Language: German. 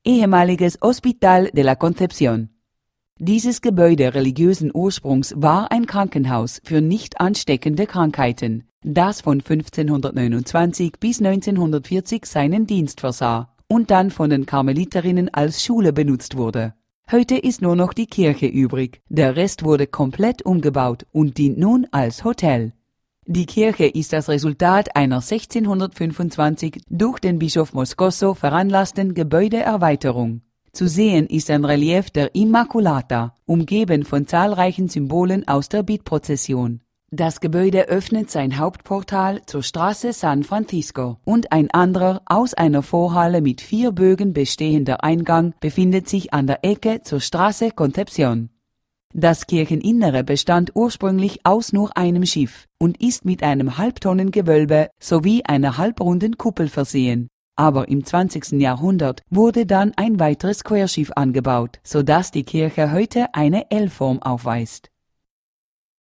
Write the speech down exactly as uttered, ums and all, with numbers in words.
ehemaliges Hospital de la Concepción. Dieses Gebäude religiösen Ursprungs war ein Krankenhaus für nicht ansteckende Krankheiten, das von fünfzehnhundertneunundzwanzig bis neunzehnhundertvierzig seinen Dienst versah und dann von den Karmeliterinnen als Schule benutzt wurde. Heute ist nur noch die Kirche übrig, der Rest wurde komplett umgebaut und dient nun als Hotel. Die Kirche ist das Resultat einer sechzehnhundertfünfundzwanzig durch den Bischof Moscoso veranlassten Gebäudeerweiterung. Zu sehen ist ein Relief der Immaculata, umgeben von zahlreichen Symbolen aus der Bittprozession. Das Gebäude öffnet sein Hauptportal zur Straße San Francisco und ein anderer, aus einer Vorhalle mit vier Bögen bestehender Eingang befindet sich an der Ecke zur Straße Concepción. Das Kircheninnere bestand ursprünglich aus nur einem Schiff und ist mit einem Halbtonnengewölbe sowie einer halbrunden Kuppel versehen. Aber im zwanzigsten Jahrhundert wurde dann ein weiteres Querschiff angebaut, sodass die Kirche heute eine L-Form aufweist.